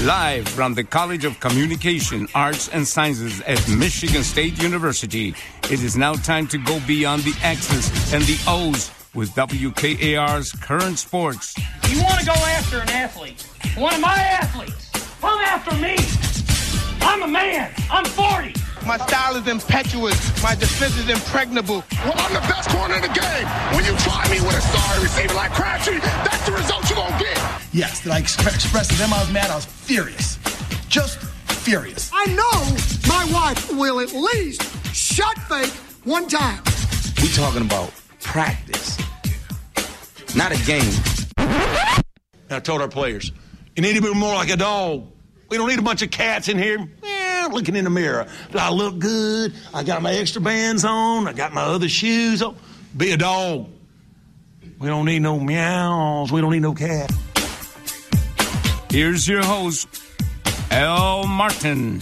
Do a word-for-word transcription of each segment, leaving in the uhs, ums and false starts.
Live from the College of Communication, Arts, and Sciences at Michigan State University, it is now time to go beyond the X's and the O's with W K A R's Current Sports. You want to go after an athlete, one of my athletes, come after me. I'm a man. I'm forty. My style is impetuous. My defense is impregnable. Well, I'm the best corner in the game. When you try me with a star receiver like Crabtree, that's the result you're going to get. Yes, did I express to them I was mad? I was furious. Just furious. I know my wife will at least shut fake one time. We talking about practice, not a game. I told our players, you need to be more like a dog. We don't need a bunch of cats in here. Eh, looking in the mirror. Do I look good? I got my extra bands on. I got my other shoes on. Be a dog. We don't need no meows. We don't need no cat. Here's your host, Al Martin.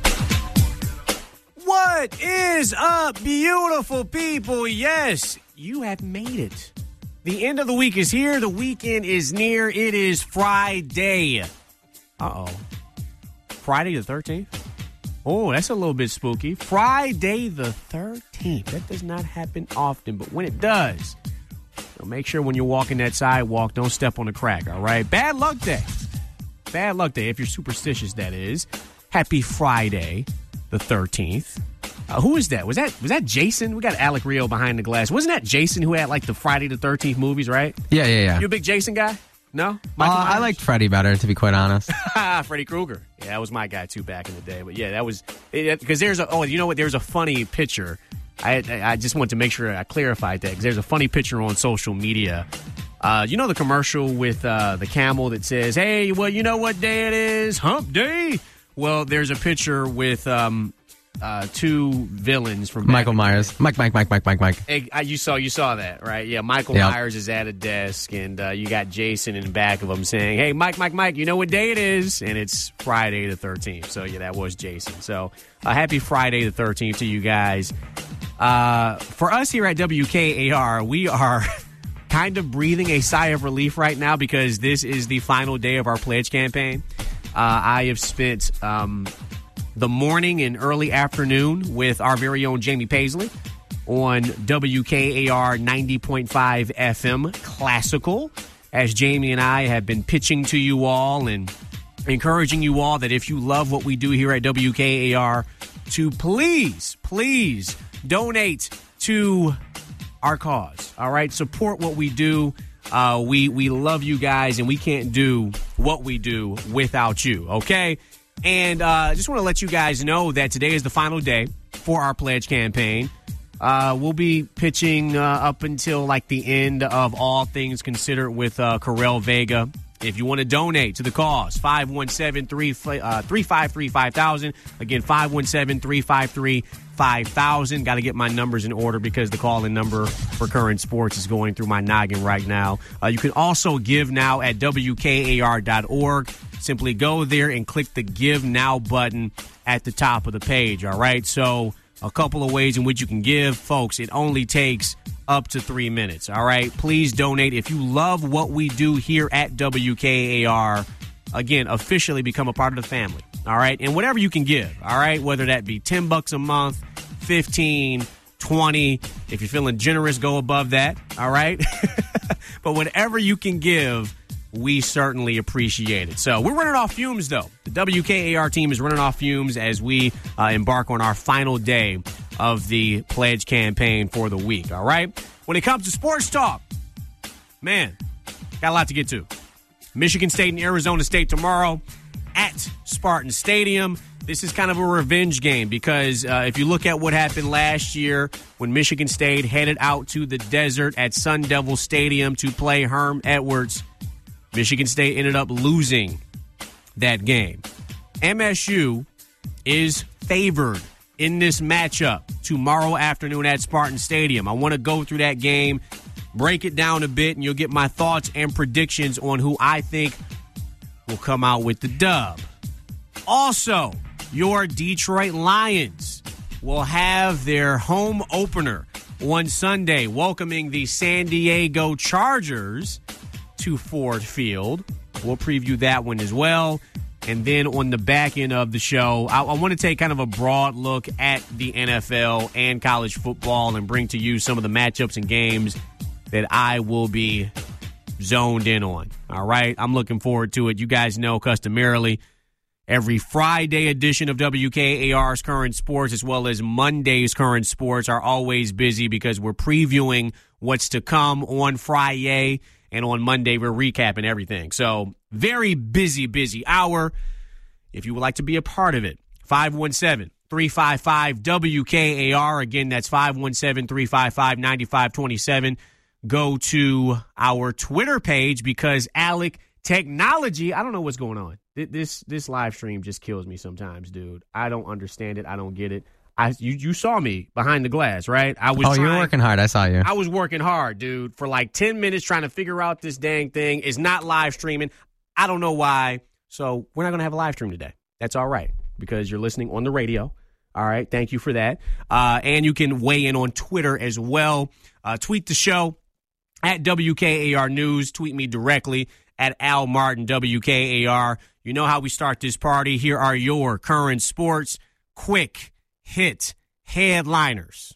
What is up, beautiful people? Yes, you have made it. The end of the week is here. The weekend is near. It is Friday. Uh-oh. Friday the thirteenth? Oh, that's a little bit spooky. Friday the thirteenth. That does not happen often, but when it does, so make sure when you're walking that sidewalk, don't step on the crack, all right? Bad luck day. Bad luck day, if you're superstitious, that is. Happy Friday the thirteenth. Uh, who is that? Was that was that Jason? We got Alec Rio behind the glass. Wasn't that Jason who had, like, the Friday the thirteenth movies, right? Yeah, yeah, yeah. You a big Jason guy? No? Uh, I liked Freddy better, to be quite honest. Freddy Krueger. Yeah, that was my guy, too, back in the day. But, yeah, that was – because there's a – oh, you know what? There's a funny picture. I I just want to make sure I clarified that because there's a funny picture on social media. Uh, you know the commercial with uh, the camel that says, hey, well, you know what day it is? Hump Day. Well, there's a picture with um, uh, two villains from Michael Myers. Mike, Mike, Mike, Mike, Mike, Mike. Hey, you saw you saw that, right? Yeah, Michael yep. Myers is at a desk, and uh, you got Jason in the back of him saying, hey, Mike, Mike, Mike, you know what day it is? And it's Friday the thirteenth. So, yeah, that was Jason. So, uh, happy Friday the thirteenth to you guys. Uh, for us here at W K A R, we are kind of breathing a sigh of relief right now because this is the final day of our pledge campaign. Uh, I have spent um, the morning and early afternoon with our very own Jamie Paisley on W K A R ninety point five F M Classical, as Jamie and I have been pitching to you all and encouraging you all that if you love what we do here at W K A R, to please, please donate to our cause. All right, support what we do. Uh, we we love you guys, and we can't do what we do without you, okay? And I uh, just want to let you guys know that today is the final day for our pledge campaign. Uh, we'll be pitching uh, up until, like, the end of All Things Considered with uh, Corel Vega. If you want to donate to the cause, five one seven, three five three, five thousand. Again, five one seven, three five three, five thousand. Got to get my numbers in order because the call-in number for Current Sports is going through my noggin right now. Uh, you can also give now at W K A R dot org. Simply go there and click the Give Now button at the top of the page, all right? So a couple of ways in which you can give. Folks, it only takes up to three minutes, all right? Please donate. If you love what we do here at W K A R, again, officially become a part of the family, all right? And whatever you can give, all right? Whether that be ten bucks a month, fifteen, twenty. If you're feeling generous, go above that, all right? But whatever you can give, we certainly appreciate it. So we're running off fumes, though. The W K A R team is running off fumes as we uh, embark on our final day of the pledge campaign for the week, all right? When it comes to sports talk, man, got a lot to get to. Michigan State and Arizona State tomorrow at Spartan Stadium. This is kind of a revenge game because uh, if you look at what happened last year when Michigan State headed out to the desert at Sun Devil Stadium to play Herm Edwards, Michigan State ended up losing that game. M S U is favored in this matchup tomorrow afternoon at Spartan Stadium. I want to go through that game, break it down a bit, and you'll get my thoughts and predictions on who I think will come out with the dub. Also, your Detroit Lions will have their home opener on Sunday, welcoming the San Diego Chargers to Ford Field. We'll preview that one as well. And then on the back end of the show, I, I want to take kind of a broad look at the N F L and college football and bring to you some of the matchups and games that I will be zoned in on. All right? I'm looking forward to it. You guys know, customarily, every Friday edition of W K A R's Current Sports, as well as Monday's Current Sports, are always busy because we're previewing what's to come on Friday, and on Monday we're recapping everything. So very busy, busy hour. If you would like to be a part of it, five one seven, three five five, W K A R. Again, that's five one seven, three five five, nine five two seven. Go to our Twitter page because, Alec, technology, I don't know what's going on. This this live stream just kills me sometimes, dude. I don't understand it. I don't get it. I you, you saw me behind the glass, right? I was. Oh, trying, you were working hard. I saw you. I was working hard, dude, for like ten minutes trying to figure out this dang thing. It's not live streaming. I don't know why. So we're not going to have a live stream today. That's all right because you're listening on the radio. All right. Thank you for that. Uh, and you can weigh in on Twitter as well. Uh, tweet the show at W K A R News. Tweet me directly at Al Martin, W K A R. You know how we start this party. Here are your current sports quick hit headliners.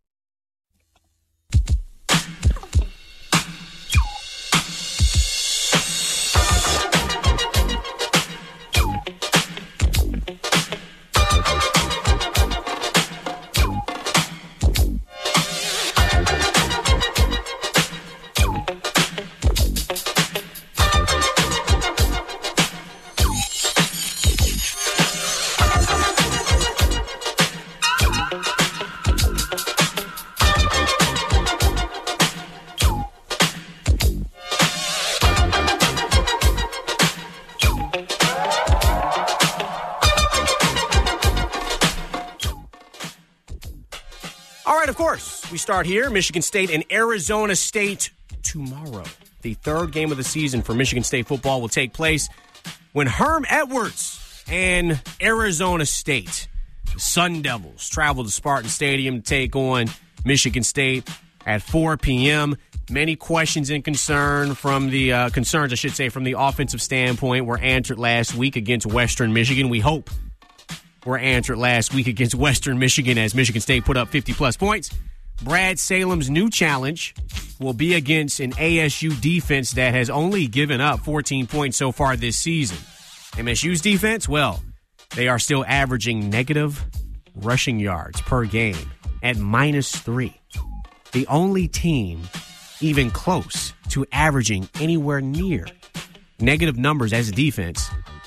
Of course, we start here. Michigan State and Arizona State tomorrow. The third game of the season for Michigan State football will take place when Herm Edwards and Arizona State, the Sun Devils, travel to Spartan Stadium to take on Michigan State at four p.m. Many questions and concern from the uh, concerns, I should say, from the offensive standpoint were answered last week against Western Michigan. We hope were answered last week against Western Michigan as Michigan State put up fifty-plus points. Brad Salem's new challenge will be against an A S U defense that has only given up fourteen points so far this season. M S U's defense, well, they are still averaging negative rushing yards per game at minus three. The only team even close to averaging anywhere near negative numbers as a defense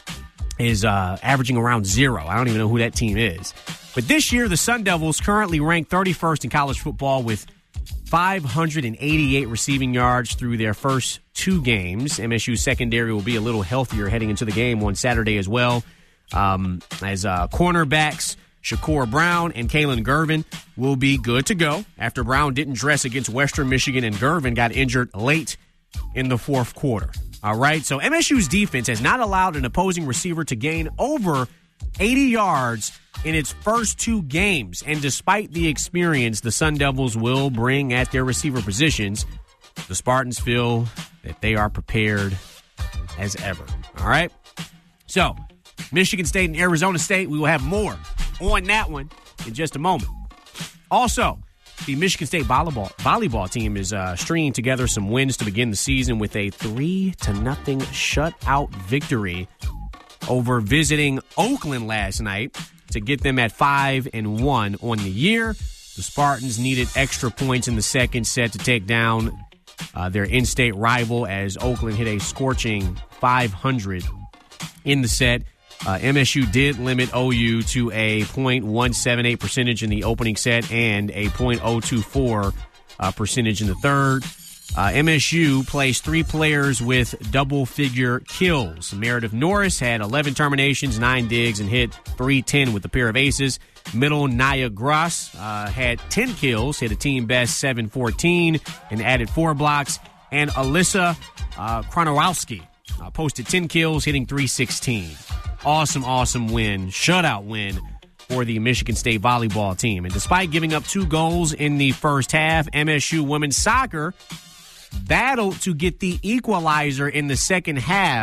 is uh, averaging around zero. I don't even know who that team is. But this year, the Sun Devils currently rank thirty-first in college football with five hundred eighty-eight receiving yards through their first two games. M S U's secondary will be a little healthier heading into the game on Saturday as well. Um, as uh, cornerbacks, Shakur Brown and Kalen Gervin will be good to go after Brown didn't dress against Western Michigan and Gervin got injured late in the fourth quarter. All right, so M S U's defense has not allowed an opposing receiver to gain over eighty yards in its first two games. And despite the experience the Sun Devils will bring at their receiver positions, the Spartans feel that they are prepared as ever. All right, so Michigan State and Arizona State, we will have more on that one in just a moment. Also, the Michigan State volleyball volleyball team is uh, stringing together some wins to begin the season with a three to nothing shutout victory over visiting Oakland last night to get them at five and one on the year. The Spartans needed extra points in the second set to take down uh, their in-state rival as Oakland hit a scorching five hundred in the set. Uh, M S U did limit O U to a point one seven eight percentage in the opening set and a point oh two four uh, percentage in the third. Uh, M S U placed three players with double-figure kills. Meredith Norris had eleven terminations, nine digs, and hit three ten with a pair of aces. Middle Naya Gross uh, had ten kills, hit a team best seven fourteen, and added four blocks. And Alyssa uh, Kronowski uh, posted ten kills, hitting three sixteen. Awesome, awesome win, shutout win for the Michigan State volleyball team. And despite giving up two goals in the first half, M S U women's soccer battled to get the equalizer in the second half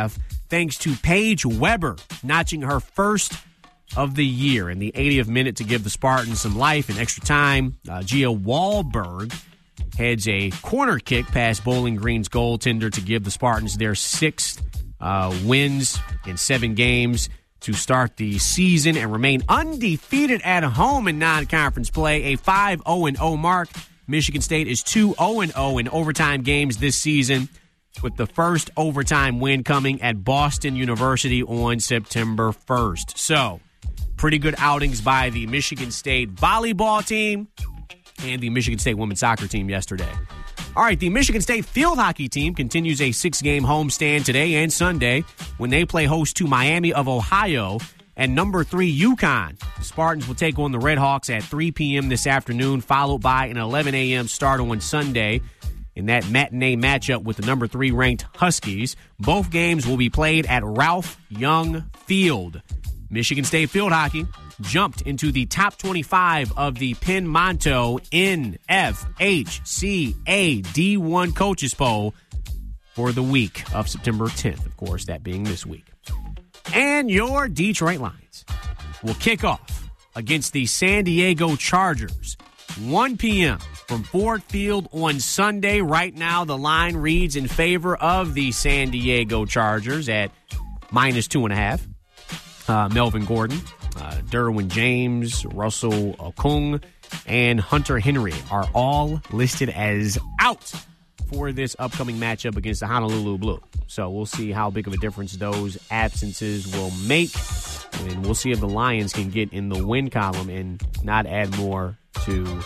thanks to Paige Weber notching her first of the year in the eightieth minute to give the Spartans some life and extra time. Uh, Gia Wahlberg heads a corner kick past Bowling Green's goaltender to give the Spartans their sixth uh, wins in seven games to start the season and remain undefeated at home in non-conference play, a five oh and oh mark. Michigan State is two oh and oh in overtime games this season, with the first overtime win coming at Boston University on September first. So, pretty good outings by the Michigan State volleyball team and the Michigan State women's soccer team yesterday. All right, the Michigan State field hockey team continues a six-game homestand today and Sunday when they play host to Miami of Ohio and number three UConn. The Spartans will take on the Redhawks at three p.m. this afternoon, followed by an eleven a.m. start on Sunday in that matinee matchup with the number three ranked Huskies. Both games will be played at Ralph Young Field. Michigan State field hockey jumped into the top twenty-five of the Penn Monto N F H C A D one coaches poll for the week of September tenth, of course, that being this week. And your Detroit Lions will kick off against the San Diego Chargers, one p.m. from Ford Field on Sunday. Right now, the line reads in favor of the San Diego Chargers at minus two and a half. Uh, Melvin Gordon, uh, Derwin James, Russell Okung, and Hunter Henry are all listed as out for this upcoming matchup against the Honolulu Blue. So we'll see how big of a difference those absences will make. And we'll see if the Lions can get in the win column and not add more to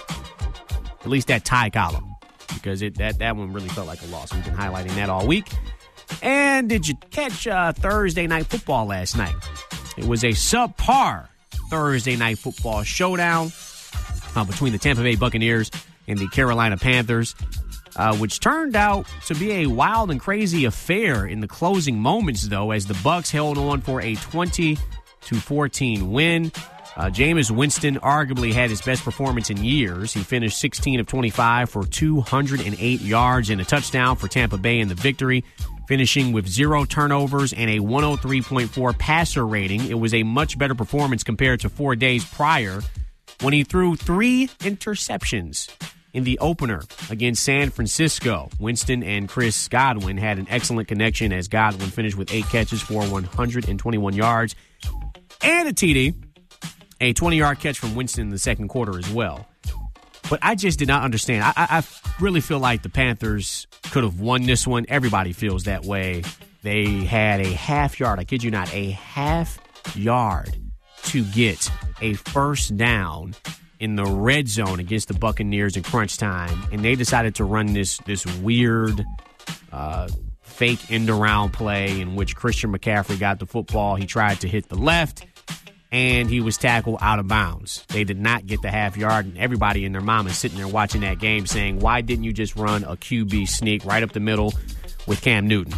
at least that tie column, because it that, that one really felt like a loss. We've been highlighting that all week. And did you catch uh, Thursday Night Football last night? It was a subpar Thursday Night Football showdown uh, between the Tampa Bay Buccaneers and the Carolina Panthers, uh, which turned out to be a wild and crazy affair in the closing moments, though, as the Bucs held on for a twenty to fourteen win. Uh, Jameis Winston arguably had his best performance in years. He finished sixteen of twenty-five for two hundred eight yards and a touchdown for Tampa Bay in the victory, finishing with zero turnovers and a one oh three point four passer rating. It was a much better performance compared to four days prior when he threw three interceptions in the opener against San Francisco. Winston and Chris Godwin had an excellent connection as Godwin finished with eight catches for one hundred twenty-one yards and a T D, a twenty-yard catch from Winston in the second quarter as well. But I just did not understand. I, I, I really feel like the Panthers could have won this one. Everybody feels that way. They had a half yard, I kid you not, a half yard to get a first down in the red zone against the Buccaneers in crunch time. And they decided to run this, this weird uh, fake end-around play in which Christian McCaffrey got the football. He tried to hit the left, and he was tackled out of bounds. They did not get the half yard, and everybody and their mom is sitting there watching that game saying, why didn't you just run a Q B sneak right up the middle with Cam Newton?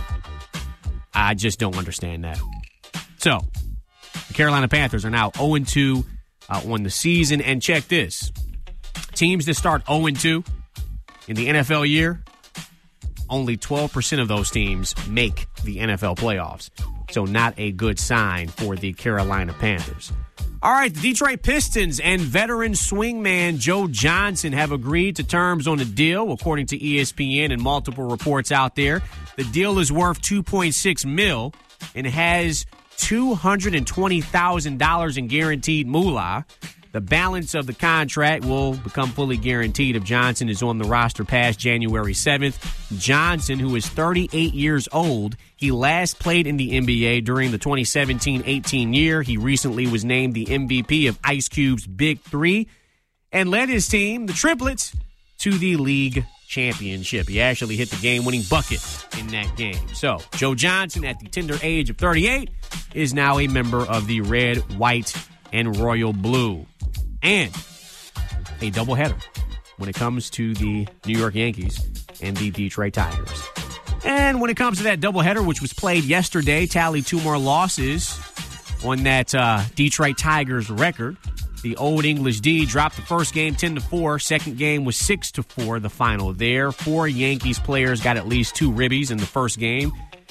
I just don't understand that. So, the Carolina Panthers are now oh and two uh, on the season, and check this. Teams that start oh and two in the N F L year, only twelve percent of those teams make the N F L playoffs. So not a good sign for the Carolina Panthers. All right, the Detroit Pistons and veteran swingman Joe Johnson have agreed to terms on a deal, according to E S P N and multiple reports out there. The deal is worth two point six mil and has two hundred twenty thousand dollars in guaranteed moolah. The balance of the contract will become fully guaranteed if Johnson is on the roster past January seventh. Johnson, who is thirty-eight years old, he last played in the N B A during the twenty seventeen eighteen year. He recently was named the M V P of Ice Cube's Big Three and led his team, the Triplets, to the league championship. He actually hit the game-winning bucket in that game. So, Joe Johnson, at the tender age of thirty-eight, is now a member of the Red, White, and Royal Blue. And a doubleheader when it comes to the New York Yankees and the Detroit Tigers. And when it comes to that doubleheader, which was played yesterday, tallied two more losses on that uh, Detroit Tigers record. The Old English D dropped the first game ten to four. Second game was six to four, the final there. Four Yankees players got at least two ribbies in the first game.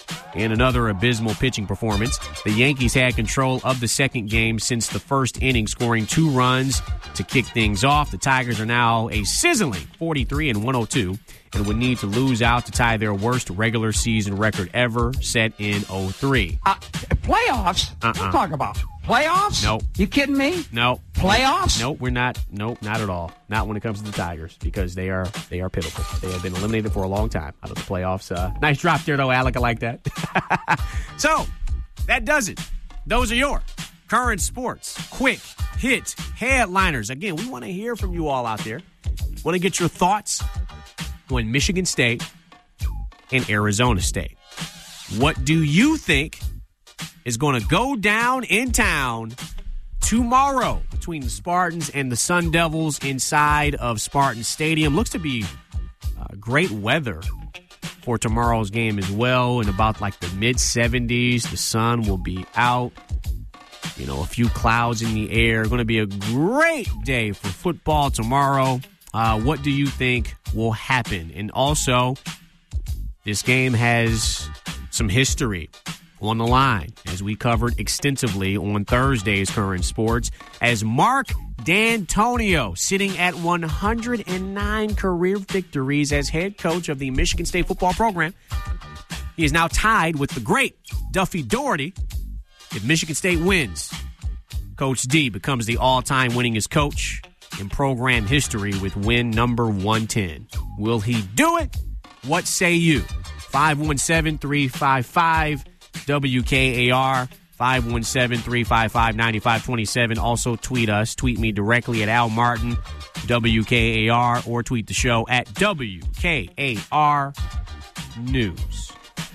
In another abysmal pitching performance, the Yankees had control of the second game since the first inning, scoring two runs to kick things off. The Tigers are now a sizzling forty-three and one oh two and would need to lose out to tie their worst regular season record ever, set in oh three. Uh, playoffs? Uh-uh. What are you talking about? Playoffs? Nope. You kidding me? No. Playoffs? Nope, we're not. Nope, not at all. Not when it comes to the Tigers, because they are they are pitiful. They have been eliminated for a long time out of the playoffs. Uh, nice drop there, though, Alec. I like that. So, that does it. Those are your current sports, quick hit headliners. Again, we want to hear from you all out there. Want to get your thoughts on Michigan State and Arizona State. What do you think is going to go down in town tomorrow between the Spartans and the Sun Devils inside of Spartan Stadium? Looks to be uh, great weather for tomorrow's game as well, in about like the mid seventies. The sun will be out. You know, a few clouds in the air. Going to be a great day for football tomorrow. Uh, what do you think will happen? And also, this game has some history on the line, as we covered extensively on Thursday's Current Sports, as Mark D'Antonio, sitting at one hundred nine career victories as head coach of the Michigan State football program. He is now tied with the great Duffy Daugherty. If Michigan State wins, Coach D becomes the all-time winningest coach in program history with win number one ten. Will he do it? What say you? five one seven, three five five, W K A R, five one seven, three five five, nine five two seven. Also tweet us. Tweet me directly at Al Martin, W K A R, or tweet the show at W K A R News.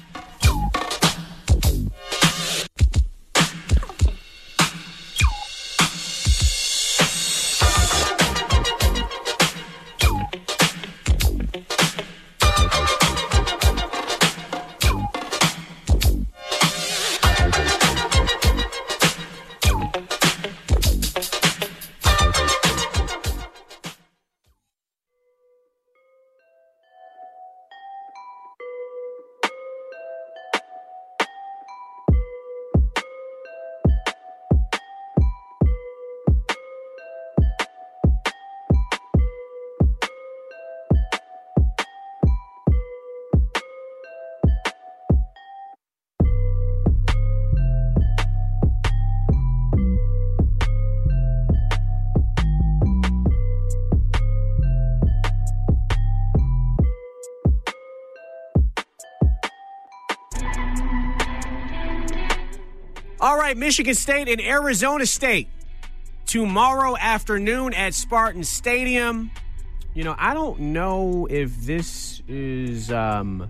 All right, Michigan State and Arizona State tomorrow afternoon at Spartan Stadium. You know, I don't know if this is um,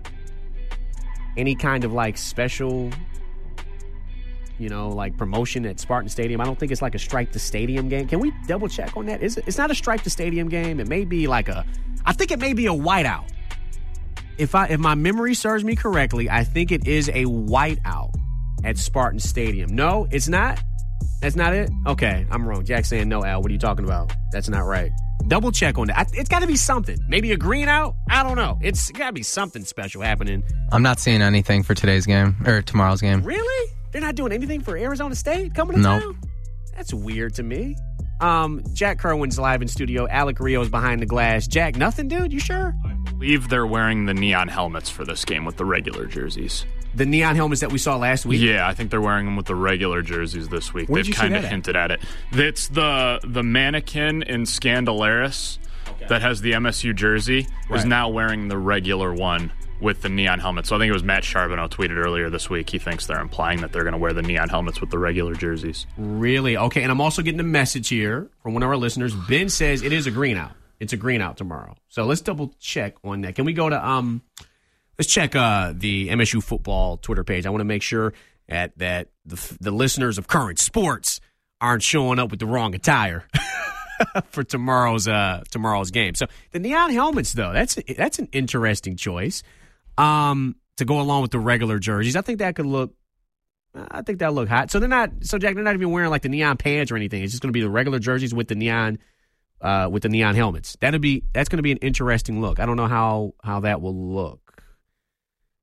any kind of like special, you know, like promotion at Spartan Stadium. I don't think it's like a Strike the Stadium game. Can we double check on that? Is it, it's not a Strike the Stadium game. It may be like a, I think it may be a whiteout. If I if my memory serves me correctly, I think it is a whiteout at Spartan Stadium. No, it's not? That's not it? Okay, I'm wrong. Jack's saying no, Al. What are you talking about? That's not right. Double check on that. It's got to be something. Maybe a green out? I don't know. It's got to be something special happening. I'm not seeing anything for today's game, or tomorrow's game. Really? They're not doing anything for Arizona State coming to nope. town? That's weird to me. Um, Jack Kerwin's live in studio. Alec Rio's behind the glass. Jack, nothing, dude? You sure? I believe they're wearing the neon helmets for this game with the regular jerseys. The neon helmets that we saw last week? Yeah, I think they're wearing them with the regular jerseys this week. Where'd They've you see kind of that at? hinted at it. It's the the mannequin in Scandalaris okay. that has the M S U jersey Right. is now wearing the regular one with the neon helmet. So I think it was Matt Charbonneau tweeted earlier this week. He thinks they're implying that they're going to wear the neon helmets with the regular jerseys. Really? Okay, and I'm also getting a message here from one of our listeners. Ben says it is a green out. It's a green out tomorrow. So let's double check on that. Can we go to um? Let's check uh the M S U football Twitter page. I want to make sure at, that the the listeners of Current Sports aren't showing up with the wrong attire for tomorrow's uh tomorrow's game. So the neon helmets, though, that's that's an interesting choice um to go along with the regular jerseys. I think that could look. I think that'll look hot. So they're not. So Jack, they're not even wearing like the neon pants or anything. It's just going to be the regular jerseys with the neon. Uh, with the neon helmets, that'll be that's going to be an interesting look. I don't know how how that will look.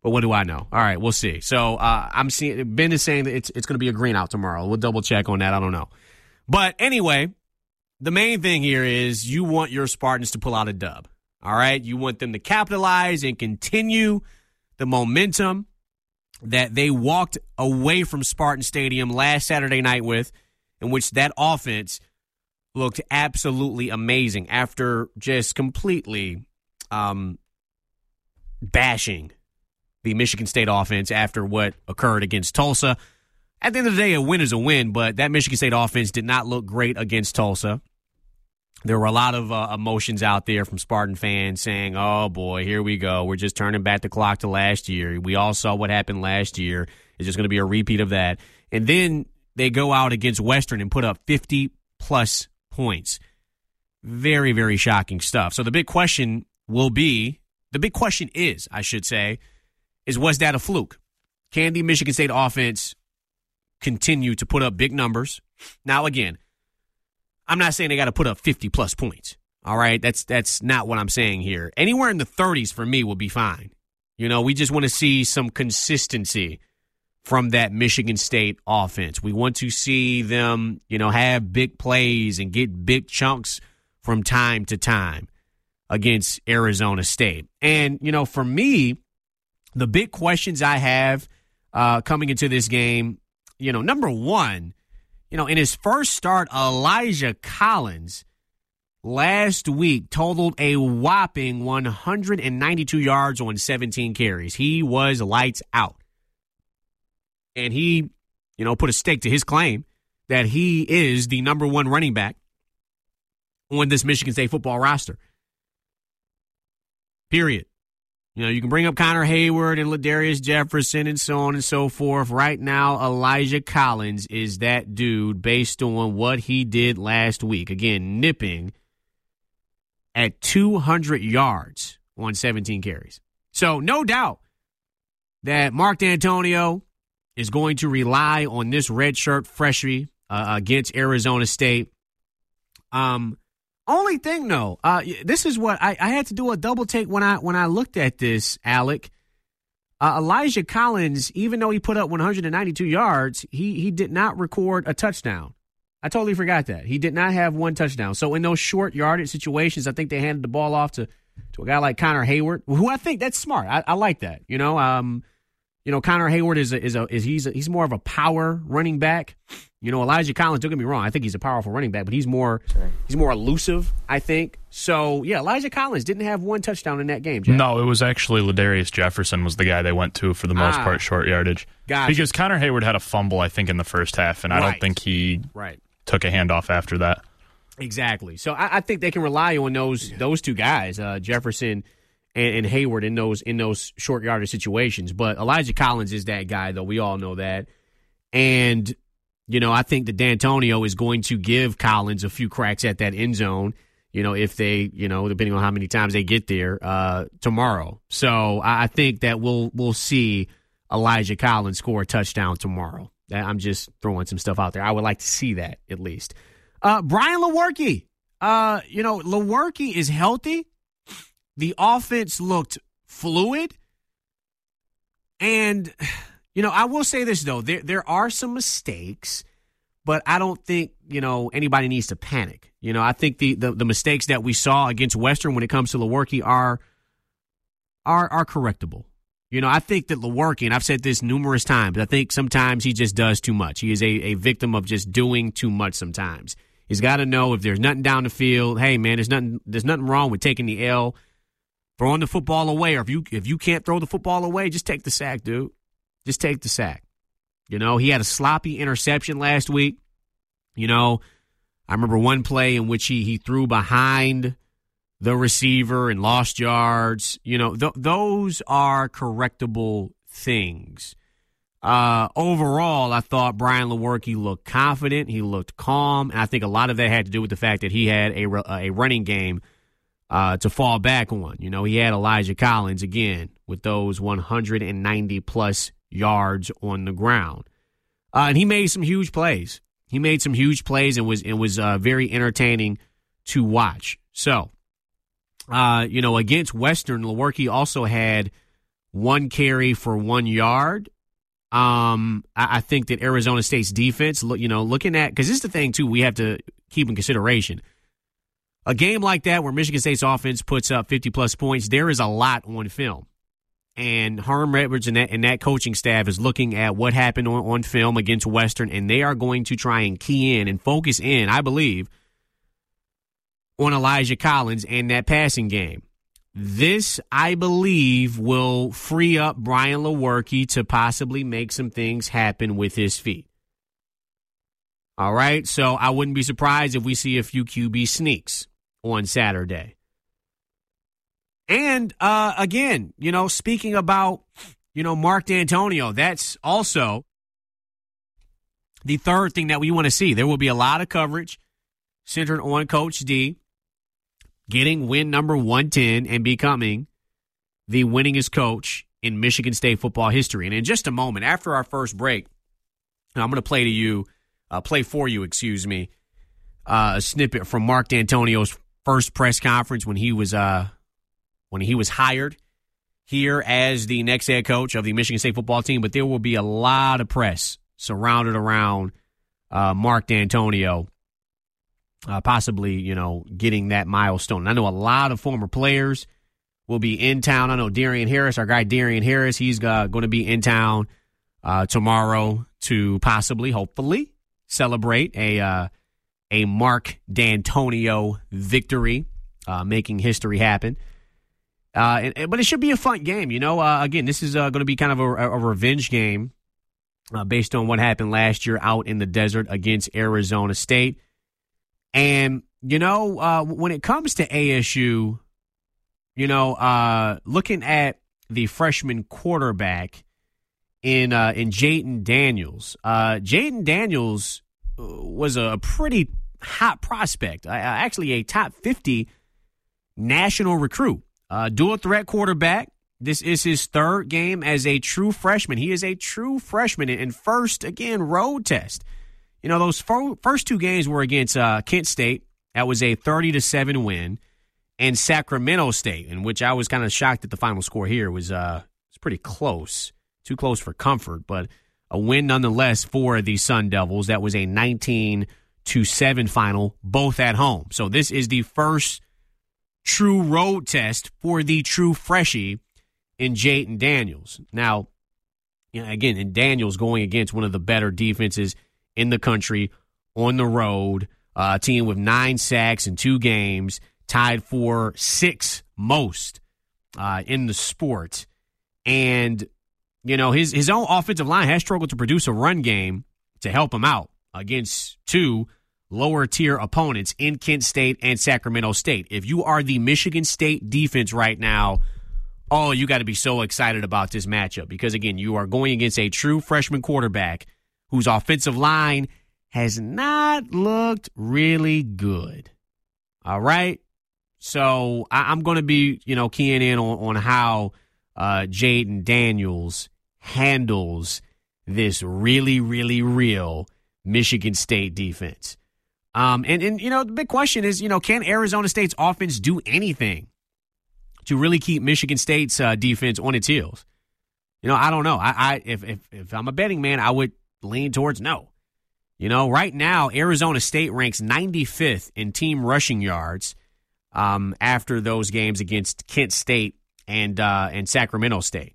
But what do I know? All right, we'll see. So uh, I'm seeing Ben is saying that it's it's going to be a green out tomorrow. We'll double check on that. I don't know. But anyway, the main thing here is you want your Spartans to pull out a dub. All right, you want them to capitalize and continue the momentum that they walked away from Spartan Stadium last Saturday night with, in which that offense looked absolutely amazing after just completely um, bashing the Michigan State offense after what occurred against Tulsa. At the end of the day, a win is a win, but that Michigan State offense did not look great against Tulsa. There were a lot of uh, emotions out there from Spartan fans saying, oh, boy, here we go. We're just turning back the clock to last year. We all saw what happened last year. It's just going to be a repeat of that. And then they go out against Western and put up fifty-plus points. Very, very shocking stuff. So the big question will be, the big question is, I should say, is was that a fluke? Can the Michigan State offense continue to put up big numbers? Now, again, I'm not saying they got to put up fifty-plus points, all right? That's that's not what I'm saying here. Anywhere in the thirties for me will be fine. You know, we just want to see some consistency from that Michigan State offense. We want to see them, you know, have big plays and get big chunks from time to time against Arizona State. And, you know, for me, the big questions I have uh, coming into this game, you know, number one, you know, in his first start, Elijah Collins last week totaled a whopping one hundred ninety-two yards on seventeen carries. He was lights out. And he, you know, put a stake to his claim that he is the number one running back on this Michigan State football roster. Period. You know, you can bring up Connor Hayward and Ladarius Jefferson and so on and so forth. Right now, Elijah Collins is that dude based on what he did last week. Again, nipping at two hundred yards on seventeen carries. So no doubt that Mark D'Antonio is going to rely on this redshirt freshie uh, against Arizona State. Um, only thing, though, uh, this is what I, I had to do a double take when I when I looked at this, Alec. Uh, Elijah Collins, even though he put up one hundred ninety-two yards, he he did not record a touchdown. I totally forgot that. He did not have one touchdown. So in those short yardage situations, I think they handed the ball off to, to a guy like Connor Hayward, who I think that's smart. I, I like that. You know, um, you know, Connor Hayward is a, is a is he's a, he's more of a power running back. You know, Elijah Collins, don't get me wrong, I think he's a powerful running back, but he's more he's more elusive, I think. So, yeah, Elijah Collins didn't have one touchdown in that game, Jack. No, it was actually Ladarius Jefferson was the guy they went to for the most ah, part, short yardage. Gotcha. Because Connor Hayward had a fumble, I think, in the first half, and right. I don't think he right. took a handoff after that. Exactly. So I, I think they can rely on those those two guys, uh, Jefferson and, and Hayward, in those in those short yardage situations. But Elijah Collins is that guy, though. We all know that. And you know, I think that D'Antonio is going to give Collins a few cracks at that end zone, you know, if they, you know, depending on how many times they get there uh, tomorrow. So I think that we'll we'll see Elijah Collins score a touchdown tomorrow. I'm just throwing some stuff out there. I would like to see that at least. Uh, Brian Lewerke, uh, you know, Lewerke is healthy. The offense looked fluid. And you know, I will say this, though. There there are some mistakes, but I don't think, you know, anybody needs to panic. You know, I think the, the, the mistakes that we saw against Western when it comes to Lewerke are, are, are correctable. You know, I think that Lewerke, and I've said this numerous times, I think sometimes he just does too much. He is a, a victim of just doing too much sometimes. He's got to know if there's nothing down the field, hey, man, there's nothing there's nothing wrong with taking the L, throwing the football away, or if you if you can't throw the football away, just take the sack, dude. Just take the sack. You know, he had a sloppy interception last week. You know, I remember one play in which he he threw behind the receiver and lost yards. You know, th- those are correctable things. Uh, overall, I thought Brian Lewerke looked confident. He looked calm. And I think a lot of that had to do with the fact that he had a, a running game uh, to fall back on. You know, he had Elijah Collins, again, with those one hundred ninety-plus yards on the ground. Uh, and he made some huge plays. He made some huge plays and was, and was uh, very entertaining to watch. So, uh, you know, against Western, Lewerke also had one carry for one yard. Um, I, I think that Arizona State's defense, look, you know, looking at, because this is the thing, too, we have to keep in consideration. A game like that where Michigan State's offense puts up fifty-plus points, there is a lot on film. And Herm Edwards and that, and that coaching staff is looking at what happened on, on film against Western, and they are going to try and key in and focus in, I believe, on Elijah Collins and that passing game. This, I believe, will free up Brian Lewerke to possibly make some things happen with his feet. All right, so I wouldn't be surprised if we see a few Q B sneaks on Saturday. And, uh, again, you know, speaking about, you know, Mark D'Antonio, that's also the third thing that we want to see. There will be a lot of coverage centered on Coach D getting win number one ten and becoming the winningest coach in Michigan State football history. And in just a moment, after our first break, I'm going to play to you, uh, play for you, excuse me, uh, a snippet from Mark D'Antonio's first press conference when he was uh, when he was hired here as the next head coach of the Michigan State football team. But there will be a lot of press surrounded around uh, Mark D'Antonio, uh, possibly, you know, getting that milestone. I know a lot of former players will be in town. I know Darian Harris, our guy Darian Harris, he's uh, going to be in town uh, tomorrow to possibly, hopefully, celebrate a uh, a Mark D'Antonio victory, uh, making history happen. Uh, and, but it should be a fun game. You know, uh, again, this is uh, going to be kind of a, a revenge game uh, based on what happened last year out in the desert against Arizona State. And, you know, uh, when it comes to A S U, you know, uh, looking at the freshman quarterback in uh, in Jayden Daniels, uh, Jayden Daniels was a pretty hot prospect, uh, actually a top fifty national recruit. Uh, dual threat quarterback. This is his third game as a true freshman. He is a true freshman. And first, again, road test. You know, those fo- first two games were against uh, Kent State. That was a thirty to seven win. And Sacramento State, in which I was kind of shocked that the final score here was uh, was pretty close. Too close for comfort, but a win nonetheless for the Sun Devils. That was a nineteen to seven final, both at home. So this is the first true road test for the true freshie in Jayden Daniels. Now, you know, again, in Daniels going against one of the better defenses in the country on the road, uh, a team with nine sacks in two games, tied for sixth most uh, in the sport. And, you know, his, his own offensive line has struggled to produce a run game to help him out against two lower-tier opponents in Kent State and Sacramento State. If you are the Michigan State defense right now, oh, you got to be so excited about this matchup because, again, you are going against a true freshman quarterback whose offensive line has not looked really good. All right? So I, I'm going to be, you know, keying in on, on how uh, Jayden Daniels handles this really, really real Michigan State defense. Um, and, and, you know, the big question is, you know, can Arizona State's offense do anything to really keep Michigan State's uh, defense on its heels? You know, I don't know. I, I if, if if I'm a betting man, I would lean towards no. You know, right now, Arizona State ranks ninety-fifth in team rushing yards um, after those games against Kent State and uh, and Sacramento State.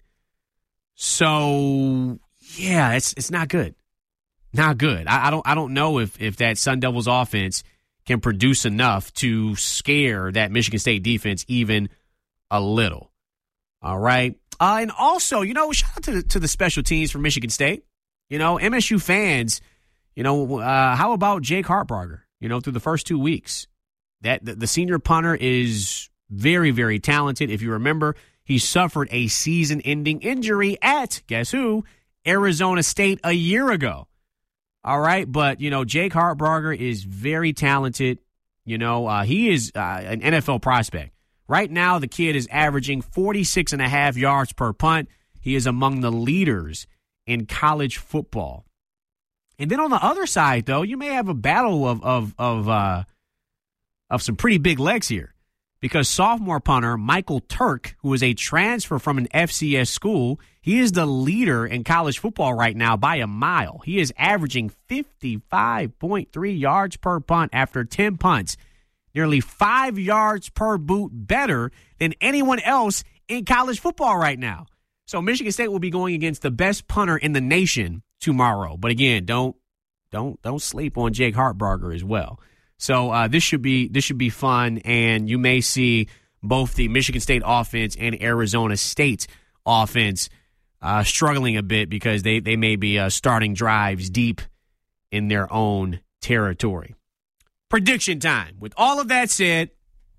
So, yeah, it's it's not good. Not good. I, I don't. I don't know if if that Sun Devils offense can produce enough to scare that Michigan State defense even a little. All right. Uh, and also, you know, shout out to to the special teams for Michigan State. You know, M S U fans. You know, uh, how about Jake Hartbarger? You know, through the first two weeks, that the, the senior punter is very, very talented. If you remember, he suffered a season-ending injury at guess who? Arizona State a year ago. All right, but, you know, Jake Hartbarger is very talented. You know, uh, he is uh, an N F L prospect. Right now, the kid is averaging forty-six and a half yards per punt. He is among the leaders in college football. And then on the other side, though, you may have a battle of of of uh, of some pretty big legs here. because sophomore punter Michael Turk, who is a transfer from an F C S school, he is the leader in college football right now by a mile. He is averaging fifty-five point three yards per punt after ten punts, nearly five yards per boot better than anyone else in college football right now. So Michigan State will be going against the best punter in the nation tomorrow. But again, don't don't don't sleep on Jake Hartbarger as well. So uh, this should be this should be fun, and you may see both the Michigan State offense and Arizona State offense uh, struggling a bit because they they may be uh, starting drives deep in their own territory. Prediction time. With all of that said,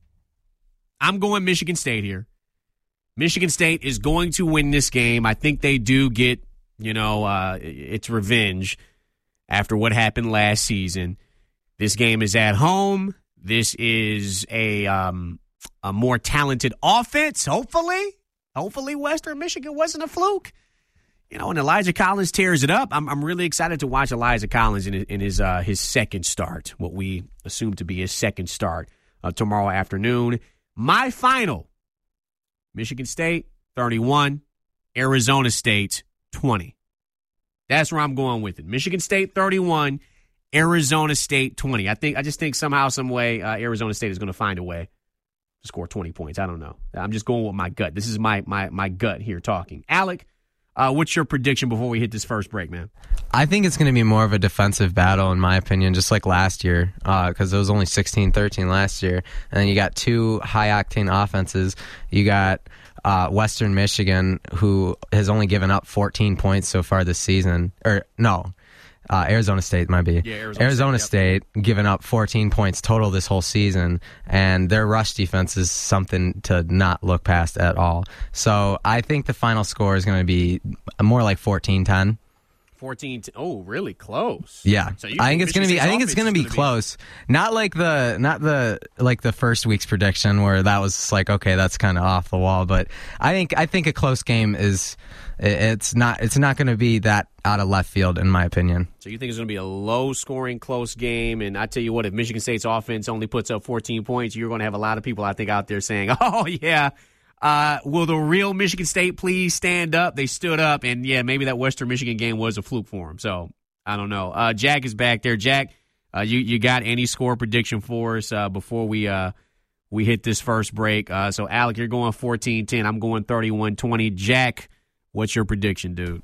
I'm going Michigan State here. Michigan State is going to win this game. I think they do get, you know, uh, its revenge after what happened last season. This game is at home. This is a um, a more talented offense, hopefully. Hopefully Western Michigan wasn't a fluke. You know, and Elijah Collins tears it up. I'm I'm really excited to watch Elijah Collins in his, in his, uh, his second start, what we assume to be his second start uh, tomorrow afternoon. My final, Michigan State, thirty-one, Arizona State, twenty. That's where I'm going with it. Michigan State, thirty-one, Arizona State, twenty. I think I just think somehow, some way, uh, Arizona State is going to find a way to score twenty points. I don't know. I'm just going with my gut. This is my my my gut here talking. Alec, uh, what's your prediction before we hit this first break, man? I think it's going to be more of a defensive battle, in my opinion, just like last year, because uh, it was only sixteen thirteen last year. And then you got two high-octane offenses. You got uh, Western Michigan, who has only given up fourteen points so far this season. Or, no. Uh, Arizona State might be. Yeah, Arizona, Arizona State, State giving up fourteen points total this whole season, and their rush defense is something to not look past at all. So I think the final score is going to be more like fourteen ten. fourteen t- Oh, really close. Yeah, so you I think think it's going to be. I think it's going to be close. Be... Not like the not the like the first week's prediction where that was like, okay, that's kind of off the wall. But I think I think a close game is. It's not. It's not going to be that out of left field, in my opinion. So you think it's going to be a low-scoring, close game? And I tell you what, if Michigan State's offense only puts up fourteen points, you're going to have a lot of people, I think, out there saying, "Oh yeah, uh, will the real Michigan State please stand up?" They stood up, and yeah, maybe that Western Michigan game was a fluke for them. So I don't know. Uh, Jack is back there. Jack, uh, you you got any score prediction for us uh, before we uh, we hit this first break? Uh, so Alec, you're going fourteen ten. I'm going thirty-one twenty. Jack, what's your prediction, dude?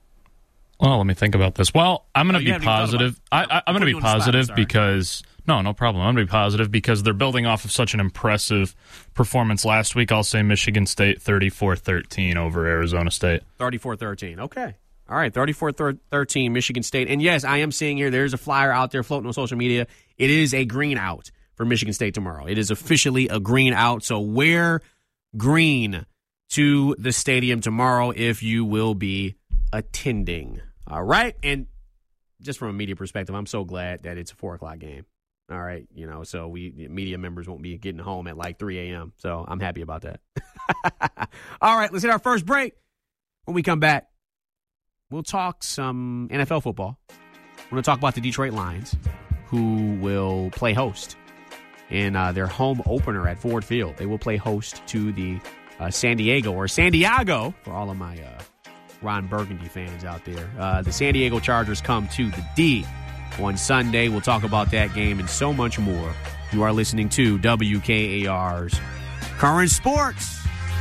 Well, let me think about this. Well, I'm going to oh, be positive. I, I, I'm going to be positive because no, no problem. I'm going to be positive because they're building off of such an impressive performance last week. I'll say Michigan State thirty-four thirteen over Arizona State. thirty-four thirteen. Okay. All right, thirty-four thirteen Michigan State. And yes, I am seeing here there's a flyer out there floating on social media. It is a green out for Michigan State tomorrow. It is officially a green out. So wear green to the stadium tomorrow if you will be attending. All right. And just from a media perspective, I'm so glad that it's a four o'clock game. All right. You know, so we media members won't be getting home at like three a.m. So I'm happy about that. All right. Let's hit our first break. When we come back, we'll talk some N F L football. We're going to talk about the Detroit Lions, who will play host in uh, their home opener at Ford Field. They will play host to the uh, San Diego, or San Diego, for all of my uh, Ron Burgundy fans out there. Uh, the San Diego Chargers come to the D on Sunday. We'll talk about that game and so much more. You are listening to W K A R's Current Sports.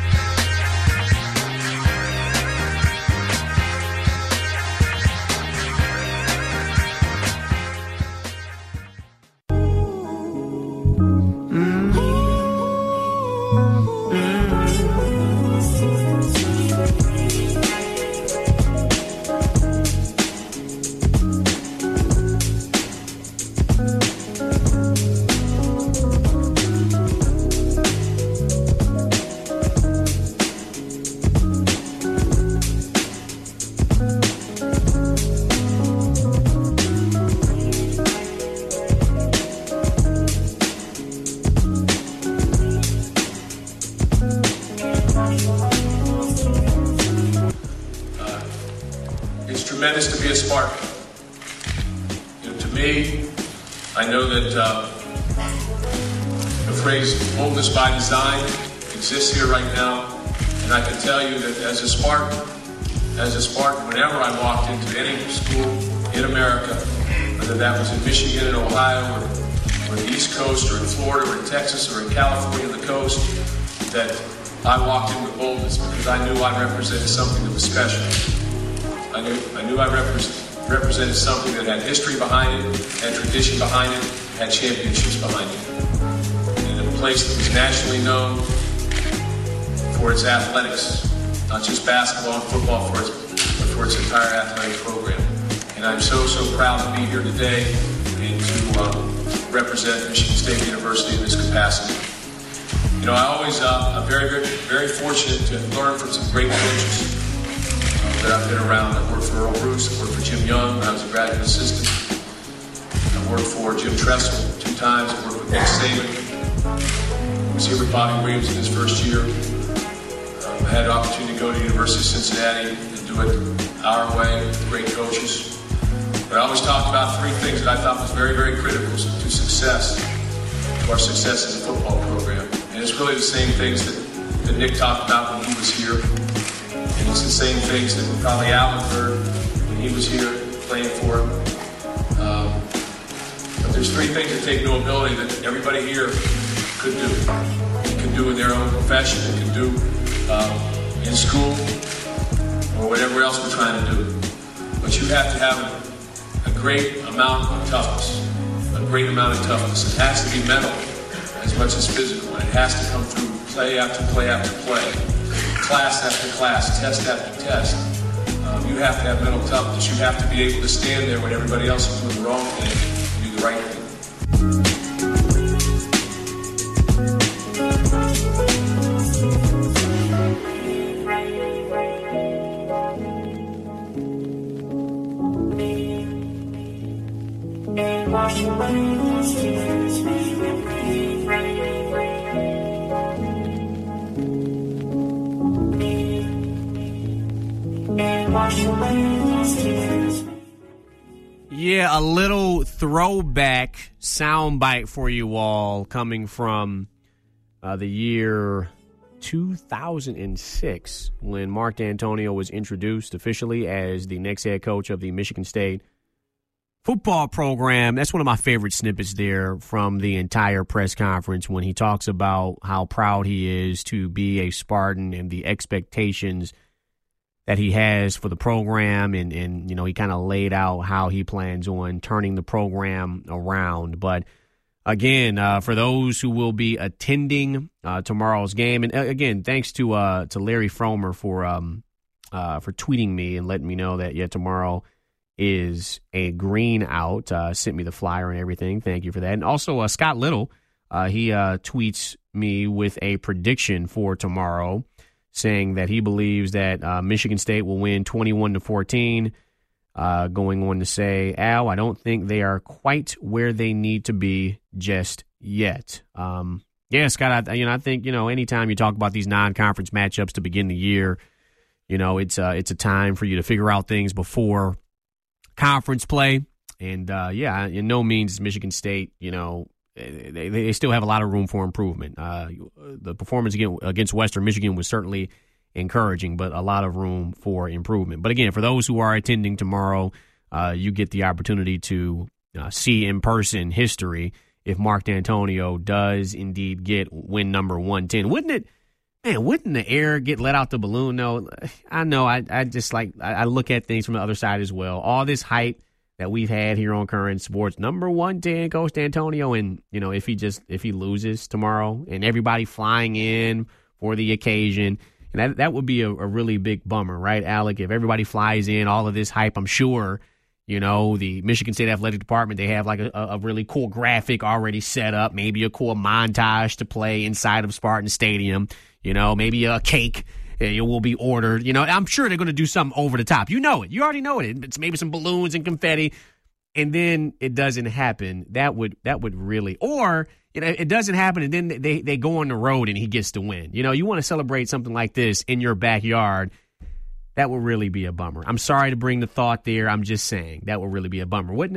Tremendous to be a Spartan. You know, to me, I know that uh, if phrase boldness by design exists here right now. And I can tell you that as a Spartan, as a Spartan, whenever I walked into any school in America, whether that was in Michigan and Ohio or, or the East Coast or in Florida or in Texas or in California, the coast, that I walked in with boldness because I knew I represented something that was special. I knew I knew I repre- represented something that had history behind it, had tradition behind it, had championships behind it. And a place that was nationally known for its athletics, not just basketball and football, for its, but for its entire athletic program. And I'm so, so proud to be here today and to uh, represent Michigan State University in this capacity. You know, I always, uh, I'm very, very, very fortunate to learn from some great coaches uh, that I've been around. I worked for Earl Bruce, I worked for Jim Young when I was a graduate assistant. I worked for Jim Tressel two times. I worked with Nick Saban. I was here with Bobby Williams in his first year. Um, I had an opportunity to go to the University of Cincinnati and do it our way with great coaches. But I always talked about three things that I thought was very, very critical to success, to our success as a football program. And it's really the same things that, that Nick talked about when he was here. And it's the same things that probably Alan heard when he was here playing for him. Um, but there's three things that take no ability that everybody here could do. They can do in their own profession, they can do um, in school, or whatever else we're trying to do. But you have to have a, a great amount of toughness. A great amount of toughness. It has to be mental as much as physical. And it has to come through play after play after play, class after class, test after test. Um, you have to have mental toughness. You have to be able to stand there when everybody else is doing the wrong thing and do the right thing. Yeah, a little throwback soundbite for you all coming from uh, the year two thousand six when Mark D'Antonio was introduced officially as the next head coach of the Michigan State football program. That's one of my favorite snippets there from the entire press conference when he talks about how proud he is to be a Spartan and the expectations that he has for the program, and, and you know, he kind of laid out how he plans on turning the program around. But again, uh, for those who will be attending uh, tomorrow's game, and uh, again, thanks to uh, to Larry Fromer for um, uh, for tweeting me and letting me know that yeah, tomorrow is a green out. Uh, sent me the flyer and everything. Thank you for that. And also uh, Scott Little, uh, he uh, tweets me with a prediction for tomorrow, saying that he believes that uh, Michigan State will win twenty-one to fourteen, uh, going on to say, Al, I don't think they are quite where they need to be just yet. Um, yeah, Scott, I, you know, I think, you know, anytime you talk about these non-conference matchups to begin the year, you know, it's, uh, it's a time for you to figure out things before conference play. And, uh, yeah, in no means is Michigan State, you know, They, they still have a lot of room for improvement. Uh, the performance against Western Michigan was certainly encouraging, but a lot of room for improvement. But again, for those who are attending tomorrow, uh, you get the opportunity to uh, see in person history if Mark D'Antonio does indeed get win number one ten. Wouldn't it, man, wouldn't the air get let out the balloon? No, I know. I, I just like, I, I look at things from the other side as well. All this hype that we've had here on Current Sports, number one ten, Coach D'Antonio, and you know if he just if he loses tomorrow, and everybody flying in for the occasion, and that that would be a, a really big bummer, right, Alec? If everybody flies in, all of this hype, I'm sure, you know, the Michigan State Athletic Department, they have like a, a really cool graphic already set up, maybe a cool montage to play inside of Spartan Stadium, you know, maybe a cake. It will be ordered. You know, I'm sure they're going to do something over the top. You know it. You already know it. It's maybe some balloons and confetti, and then it doesn't happen. That would that would really, or you know, it doesn't happen, and then they they go on the road and he gets to win. You know, you want to celebrate something like this in your backyard. That would really be a bummer. I'm sorry to bring the thought there. I'm just saying that would really be a bummer, wouldn't it?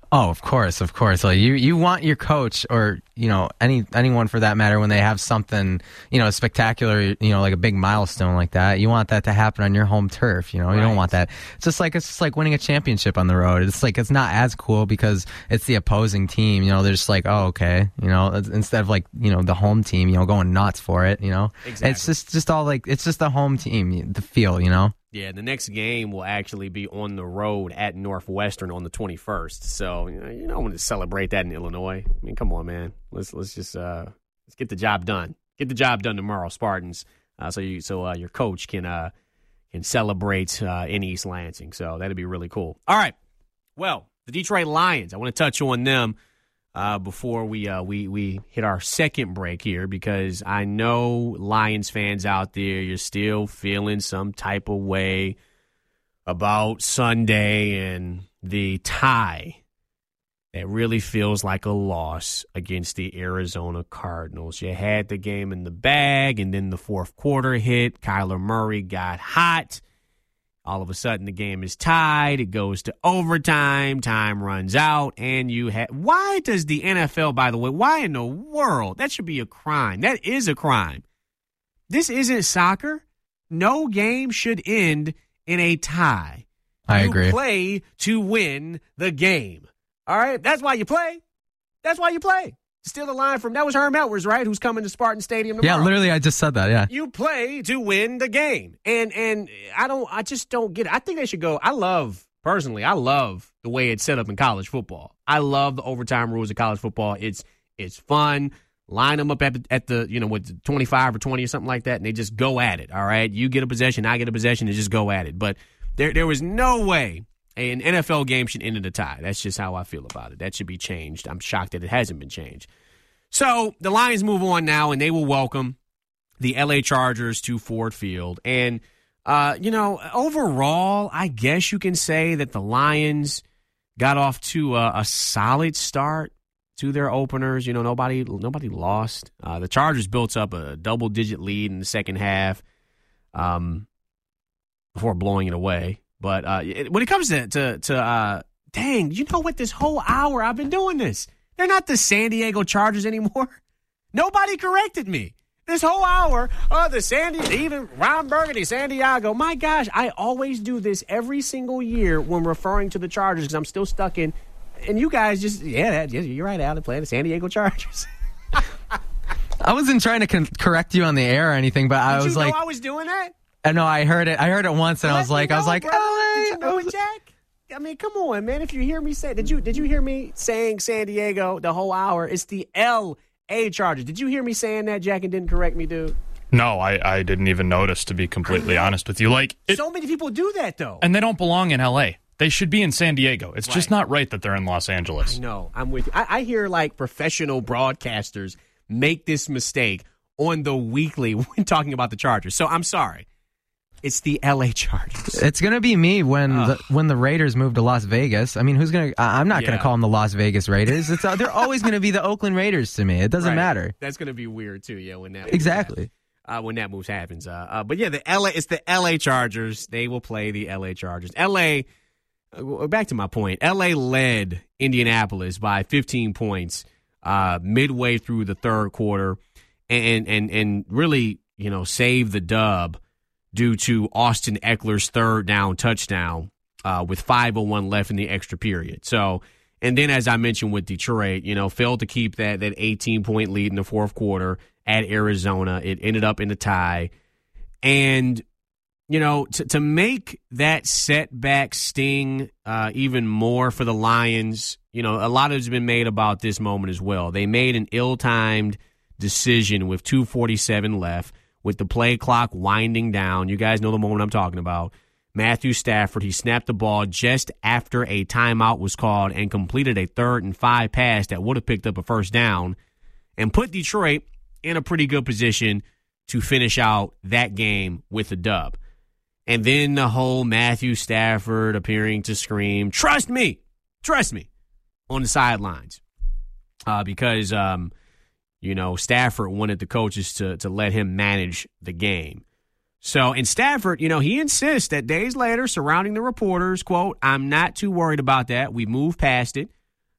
Oh, of course, of course. Like you, you want your coach or, you know, any anyone for that matter, when they have something, you know, spectacular, you know, like a big milestone like that, you want that to happen on your home turf. You know, right. You don't want that. It's just like it's just like winning a championship on the road. It's like it's not as cool because it's the opposing team. You know, they're just like, oh, okay. You know, instead of like, you know, the home team, you know, going nuts for it. You know, exactly. It's just just all like it's just the home team, the feel. You know. Yeah, the next game will actually be on the road at Northwestern on the twenty-first. So you know, you don't want to celebrate that in Illinois. I mean, come on, man. Let's let's just uh, let's get the job done. Get the job done tomorrow, Spartans. Uh, so you so uh, your coach can uh, can celebrate uh, in East Lansing. So that'd be really cool. All right. Well, the Detroit Lions. I want to touch on them uh, before we uh, we we hit our second break here, because I know Lions fans out there, you're still feeling some type of way about Sunday and the tie that really feels like a loss against the Arizona Cardinals. You had the game in the bag, and then the fourth quarter hit. Kyler Murray got hot. All of a sudden, the game is tied. It goes to overtime. Time runs out, and you have. Why does the N F L, by the way, why in the world? That should be a crime. That is a crime. This isn't soccer. No game should end in a tie. I you agree. You play to win the game. All right? That's why you play. That's why you play. Steal the line from, that was Herm Edwards, right, who's coming to Spartan Stadium tomorrow. Yeah, literally, I just said that, yeah. You play to win the game. And and I don't, I just don't get it. I think they should go, I love, personally, I love the way it's set up in college football. I love the overtime rules of college football. It's it's fun. Line them up at the, at the you know, with twenty-five or twenty or something like that, and they just go at it, all right? You get a possession, I get a possession, and just go at it. But there there was no way an N F L game should end in a tie. That's just how I feel about it. That should be changed. I'm shocked that it hasn't been changed. So the Lions move on now, and they will welcome the L A Chargers to Ford Field. And, uh, you know, overall, I guess you can say that the Lions got off to a, a solid start to their openers. You know, nobody nobody lost. Uh, the Chargers built up a double-digit lead in the second half um, before blowing it away. But uh, it, when it comes to, to, to uh, dang, you know what? This whole hour I've been doing this. They're not the San Diego Chargers anymore. Nobody corrected me. This whole hour, oh, the San Diego, even Ron Burgundy, San Diego. My gosh, I always do this every single year when referring to the Chargers because I'm still stuck in. And you guys just, yeah, that, you're right, Alan, playing the San Diego Chargers. I wasn't trying to con- correct you on the air or anything, but I Did was you like, know I was doing that? I know I heard it. I heard it once, and Let I was like, know, I was like, brother. oh, Did you know it, Jack? I mean, come on, man. If you hear me say, did you did you hear me saying San Diego the whole hour? It's the L A Chargers. Did you hear me saying that, Jack, and didn't correct me, dude? No, I, I didn't even notice, to be completely honest with you. Like it, so many people do that, though. And they don't belong in L A. They should be in San Diego. It's right. just not right that they're in Los Angeles. I know. I'm with you. I, I hear, like, professional broadcasters make this mistake on the weekly when talking about the Chargers. So I'm sorry. It's the L A Chargers. It's going to be me when uh, the, when the Raiders move to Las Vegas. I mean, who's going to – I'm not yeah. going to call them the Las Vegas Raiders. It's uh, They're always going to be the Oakland Raiders to me. It doesn't right. matter. That's going to be weird, too, yeah, when that Exactly. Uh, when that move happens. Uh, uh, but, yeah, the L A it's the L A Chargers. They will play the L A Chargers. L A uh, – back to my point. L A led Indianapolis by fifteen points uh, midway through the third quarter and, and, and really, you know, saved the dub due to Austin Eckler's third down touchdown uh, with five oh one left in the extra period. So, and then as I mentioned with Detroit, you know, failed to keep that that eighteen-point lead in the fourth quarter at Arizona. It ended up in a tie. And, you know, to, to make that setback sting uh, even more for the Lions, you know, a lot has been made about this moment as well. They made an ill-timed decision with two forty-seven left. With the play clock winding down. You guys know the moment I'm talking about. Matthew Stafford, he snapped the ball just after a timeout was called and completed a third and five pass that would have picked up a first down and put Detroit in a pretty good position to finish out that game with a dub. And then the whole Matthew Stafford appearing to scream, trust me, trust me, on the sidelines. Uh, because... um. You know, Stafford wanted the coaches to to let him manage the game. So, and Stafford, you know, he insists that days later, surrounding the reporters, quote, I'm not too worried about that. We moved past it.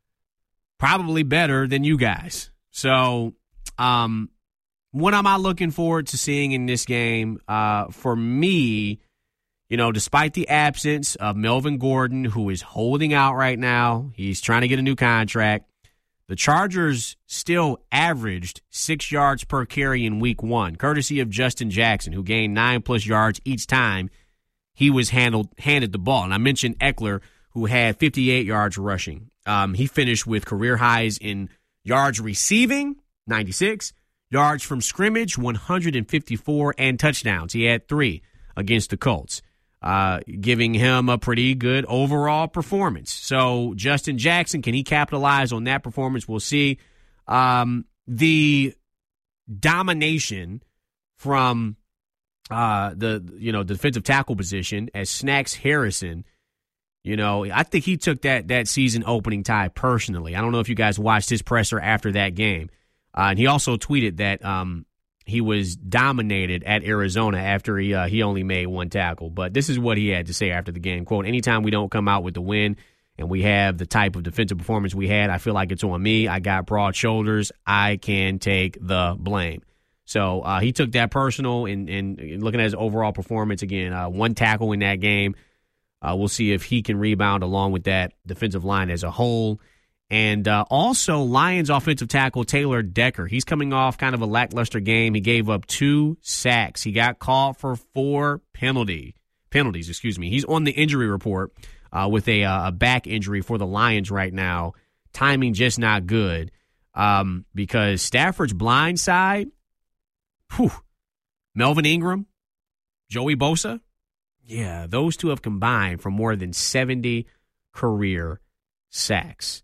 probably better than you guys. So, um, what am I looking forward to seeing in this game? Uh, for me, you know, despite the absence of Melvin Gordon, who is holding out right now, he's trying to get a new contract. The Chargers still averaged six yards per carry in week one, courtesy of Justin Jackson, who gained nine-plus yards each time he was handled handed the ball. And I mentioned Eckler, who had fifty-eight yards rushing. Um, he finished with career highs in yards receiving, ninety-six, yards from scrimmage, one hundred fifty-four, and touchdowns. He had three against the Colts, uh, giving him a pretty good overall performance. So Justin Jackson, can he capitalize on that performance? We'll see. Um, the domination from uh, the you know the defensive tackle position as Snacks Harrison, you know, I think he took that that season opening tie personally. I don't know if you guys watched his presser after that game. Uh, and he also tweeted that um, he was dominated at Arizona after he uh, he only made one tackle. But this is what he had to say after the game. Quote, anytime we don't come out with the win and we have the type of defensive performance we had, I feel like it's on me. I got broad shoulders. I can take the blame. So uh, he took that personal, and, and looking at his overall performance, again, uh, one tackle in that game. Uh, we'll see if he can rebound along with that defensive line as a whole. And uh, also, Lions offensive tackle Taylor Decker. He's coming off kind of a lackluster game. He gave up two sacks. He got called for four penalty penalties. Excuse me. He's on the injury report uh, with a, uh, a back injury for the Lions right now. Timing just not good um, because Stafford's blind side, whew, Melvin Ingram, Joey Bosa, yeah, those two have combined for more than seventy career sacks.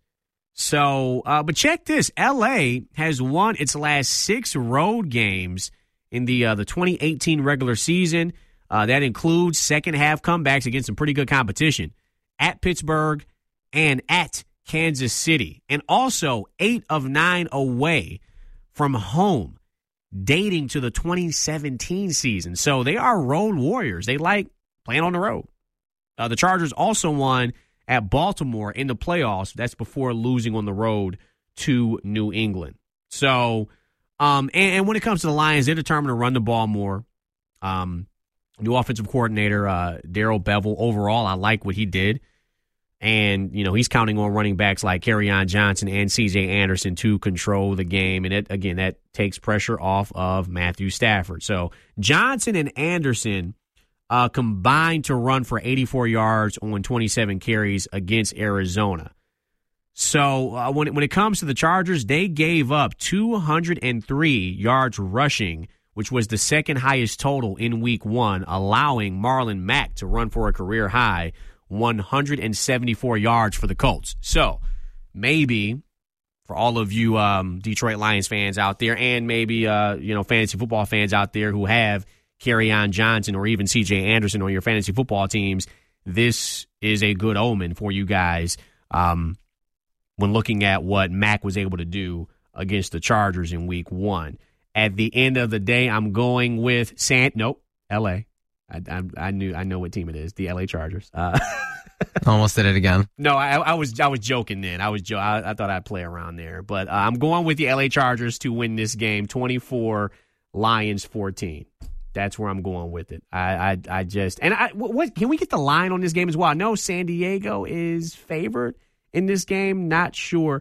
So, uh, but check this. L A has won its last six road games in the uh, the twenty eighteen regular season. Uh, that includes second-half comebacks against some pretty good competition at Pittsburgh and at Kansas City. And also eight of nine away from home, dating to the twenty seventeen season. So they are road warriors. They like playing on the road. Uh, the Chargers also won at Baltimore in the playoffs. That's before losing on the road to New England. So, um, and, and when it comes to the Lions, they're determined to run the ball more. Um, new offensive coordinator, uh, Darrell Bevell, overall, I like what he did. And, you know, he's counting on running backs like Kerryon Johnson and C J Anderson to control the game. And, it, again, that takes pressure off of Matthew Stafford. So, Johnson and Anderson Uh, combined to run for eighty-four yards on twenty-seven carries against Arizona. So uh, when, it, when it comes to the Chargers, they gave up two hundred three yards rushing, which was the second highest total in week one, allowing Marlon Mack to run for a career high one hundred seventy-four yards for the Colts. So maybe for all of you um, Detroit Lions fans out there, and maybe uh, you know fantasy football fans out there who have Kerryon Johnson or even C J Anderson on your fantasy football teams, this is a good omen for you guys um, when looking at what Mack was able to do against the Chargers in week one. At the end of the day, I'm going with San. Nope, L A. I, I, I knew I know what team it is. The L A Chargers. Uh, Almost did it again. No, I, I was I was joking. Then I was jo- I, I thought I'd play around there, but uh, I'm going with the L A Chargers to win this game, twenty-four, Lions fourteen. That's where I'm going with it. I, I, I just and I. What can we get the line on this game as well? I know San Diego is favored in this game. Not sure.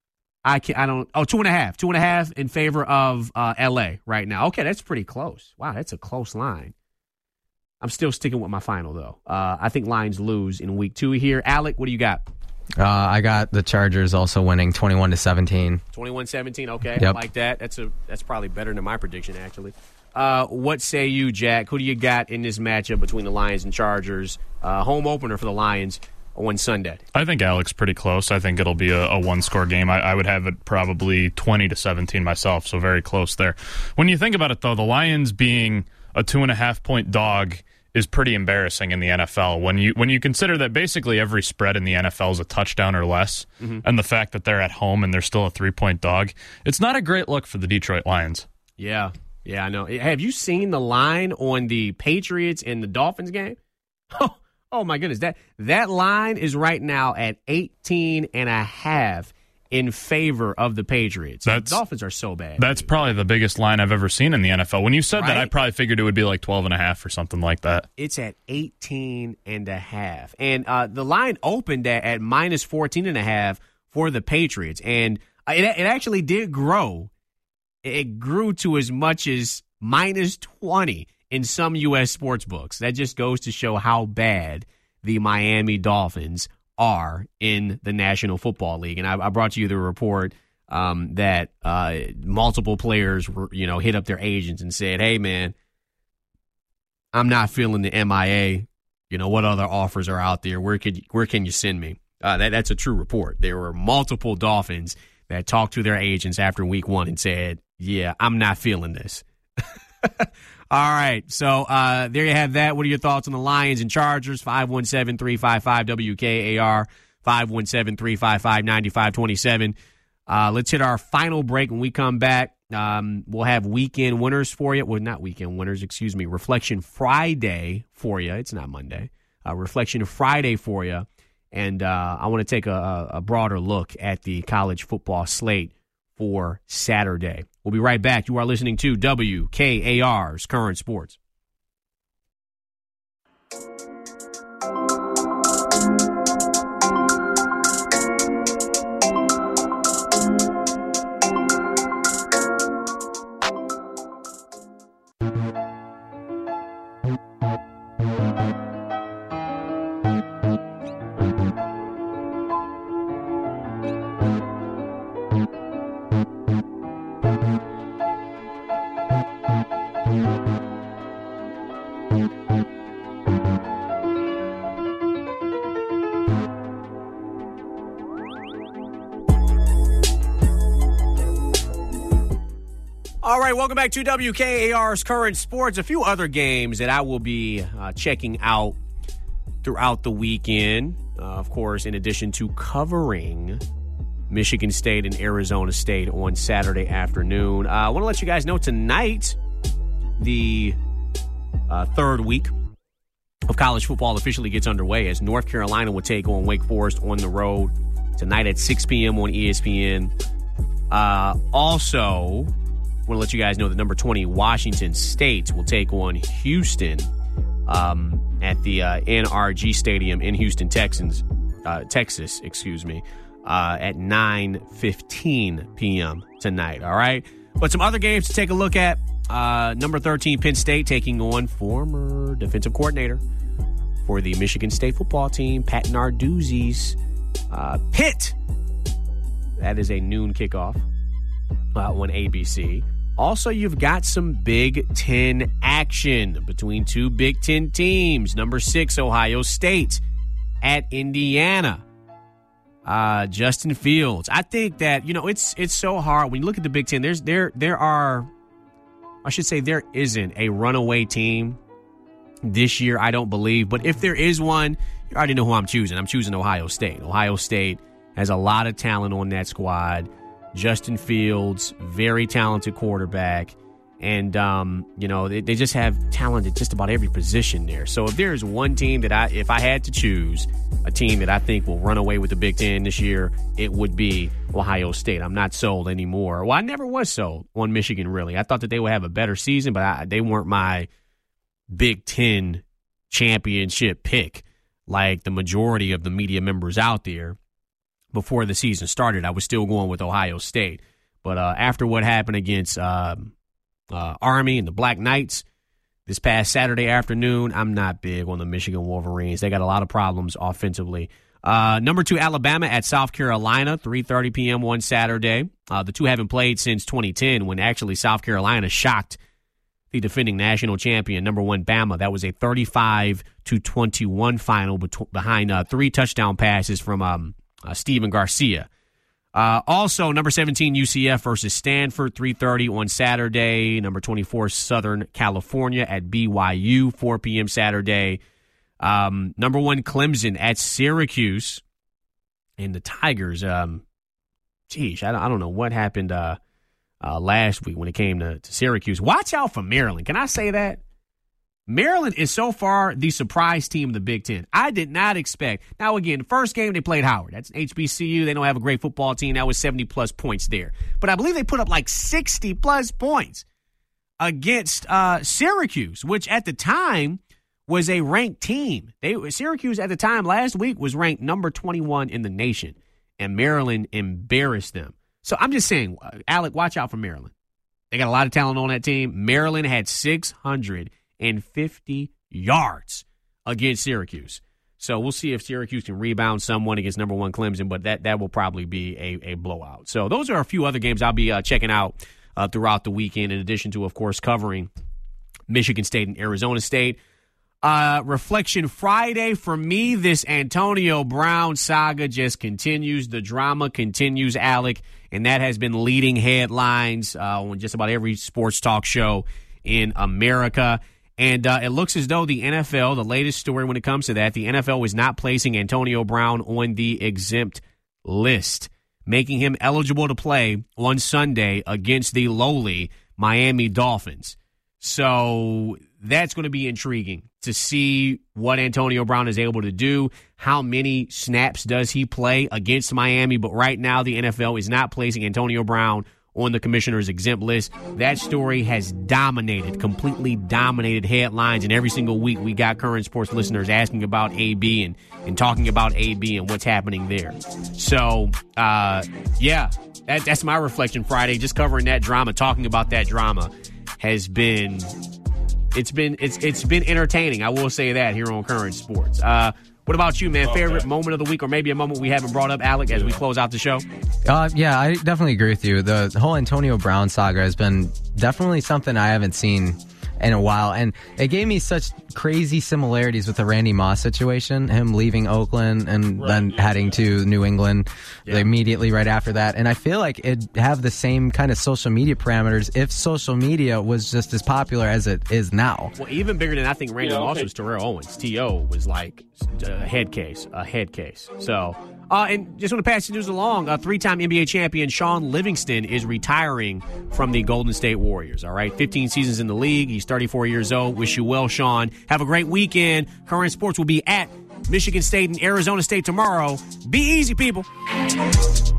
I can. I don't. Oh, two and a half. Two and a half in favor of uh, L A right now. Okay, that's pretty close. Wow, that's a close line. I'm still sticking with my final though. Uh, I think Lions lose in week two here. Alec, what do you got? Uh, I got the Chargers also winning twenty-one to seventeen. twenty-one seventeen. Okay, yep. I like that. That's a. That's probably better than my prediction actually. Uh, what say you, Jack? Who do you got in this matchup between the Lions and Chargers? Uh, home opener for the Lions on Sunday. I think Alex pretty close. I think it'll be a, a one-score game. I, I would have it probably twenty to seventeen myself, so very close there. When you think about it, though, the Lions being a two-and-a-half-point dog is pretty embarrassing in the N F L. When you when you consider that basically every spread in the N F L is a touchdown or less, mm-hmm. and the fact that they're at home and they're still a three-point dog, it's not a great look for the Detroit Lions. Yeah. Yeah, I know. Have you seen the line on the Patriots and the Dolphins game? Oh, oh my goodness. That that line is right now at eighteen and a half in favor of the Patriots. That's, the Dolphins are so bad. That's dude. probably the biggest line I've ever seen in the N F L. When you said right? that, I probably figured it would be like twelve and a half or something like that. It's at eighteen and a half. And uh, the line opened at, at minus fourteen and a half for the Patriots. And it, it actually did grow. It grew to as much as minus twenty in some U S sports books. That just goes to show how bad the Miami Dolphins are in the National Football League. And I, I brought you the report um, that uh, multiple players were, you know, hit up their agents and said, hey, man, I'm not feeling the M I A. You know, what other offers are out there? Where could where can you send me? Uh, that, that's a true report. There were multiple Dolphins that talked to their agents after week one and said, yeah, I'm not feeling this. All right, so uh, there you have that. What are your thoughts on the Lions and Chargers? five one seven, three five five, W K A R, five one seven, three five five, nine five two seven. Uh, let's hit our final break. When we come back, um, we'll have weekend winners for you. Well, not weekend winners, excuse me. Reflection Friday for you. It's not Monday. Uh, Reflection Friday for you. And uh, I want to take a, a broader look at the college football slate for Saturday. We'll be right back. You are listening to W K A R's Current Sports. All right, welcome back to W K A R's Current Sports. A few other games that I will be uh, checking out throughout the weekend. Uh, of course, in addition to covering Michigan State and Arizona State on Saturday afternoon. Uh, I want to let you guys know tonight, the uh, third week of college football officially gets underway as North Carolina will take on Wake Forest on the road tonight at six p.m. on E S P N. Uh, also, I want to let you guys know that number twenty Washington State will take on Houston um, at the uh, N R G Stadium in Houston, Texans, uh, Texas, excuse me, uh, at nine fifteen p.m. tonight. All right, but some other games to take a look at. Uh, number thirteen Penn State taking on former defensive coordinator for the Michigan State football team, Pat Narduzzi's uh, Pitt. That is a noon kickoff uh, on A B C. Also, you've got some Big Ten action between two Big Ten teams. Number six, Ohio State at Indiana. Uh, Justin Fields. I think that, you know, it's it's so hard when you look at the Big Ten. There's there there are, I should say, there isn't a runaway team this year. I don't believe, but if there is one, you already know who I'm choosing. I'm choosing Ohio State. Ohio State has a lot of talent on that squad. Justin Fields, very talented quarterback. And, um, you know, they, they just have talent at just about every position there. So if there's one team that I, if I had to choose a team that I think will run away with the Big Ten this year, it would be Ohio State. I'm not sold anymore. Well, I never was sold on Michigan, really. I thought that they would have a better season, but I, they weren't my Big Ten championship pick like the majority of the media members out there. Before the season started, I was still going with Ohio State. But uh, after what happened against um, uh, Army and the Black Knights this past Saturday afternoon, I'm not big on the Michigan Wolverines. They got a lot of problems offensively. Uh, number two, Alabama at South Carolina, three thirty p.m. on Saturday. Uh, the two haven't played since twenty ten when actually South Carolina shocked the defending national champion, number one, Bama. That was a thirty-five to twenty-one final bet- behind uh, three touchdown passes from um, Uh, Steven Garcia. Uh, also, number seventeen, U C F versus Stanford, three thirty on Saturday. Number twenty-four, Southern California at B Y U, four p.m. Saturday. Um, number one, Clemson at Syracuse. And the Tigers, um, geez, I don't, I don't know what happened uh, uh, last week when it came to, to Syracuse. Watch out for Maryland. Can I say that? Maryland is so far the surprise team of the Big Ten. I did not expect. Now, again, the first game they played Howard. That's H B C U. They don't have a great football team. That was seventy-plus points there. But I believe they put up like sixty-plus points against uh, Syracuse, which at the time was a ranked team. They Syracuse at the time last week was ranked number twenty-one in the nation, and Maryland embarrassed them. So I'm just saying, Alec, watch out for Maryland. They got a lot of talent on that team. Maryland had six hundred fifty yards against Syracuse. So we'll see if Syracuse can rebound someone against number one Clemson, but that, that will probably be a, a blowout. So those are a few other games I'll be uh, checking out uh, throughout the weekend, in addition to, of course, covering Michigan State and Arizona State. Uh, Reflection Friday for me, this Antonio Brown saga just continues. The drama continues, Alec, and that has been leading headlines uh, on just about every sports talk show in America. And uh, it looks as though the N F L, the latest story when it comes to that, the N F L is not placing Antonio Brown on the exempt list, making him eligible to play on Sunday against the lowly Miami Dolphins. So that's going to be intriguing to see what Antonio Brown is able to do. How many snaps does he play against Miami? But right now, the N F L is not placing Antonio Brown on the commissioner's exempt list. That story has dominated, completely dominated headlines, and every single week we got current sports listeners asking about A B and, and talking about A B and what's happening there. So, uh, yeah, that, that's my Reflection Friday. Just covering that drama, talking about that drama has been it's been it's it's been entertaining. I will say that here on Current Sports. Uh, What about you, man? Favorite okay. moment of the week, or maybe a moment we haven't brought up, Alec, as we close out the show? Uh, yeah, I definitely agree with you. The, the whole Antonio Brown saga has been definitely something I haven't seen in a while, and it gave me such crazy similarities with the Randy Moss situation, him leaving Oakland and right, then yeah, heading yeah. to New England yeah. immediately right after that. And I feel like it'd have the same kind of social media parameters if social media was just as popular as it is now. Well, even bigger than I think Randy yeah, Moss okay. was Terrell Owens. T O was like a head case, a head case. So, uh, and just want to pass the news along, a three-time N B A champion Shaun Livingston is retiring from the Golden State Warriors, all right? fifteen seasons in the league. He's thirty-four years old. Wish you well, Shaun. Have a great weekend. Current Sports will be at Michigan State and Arizona State tomorrow. Be easy, people.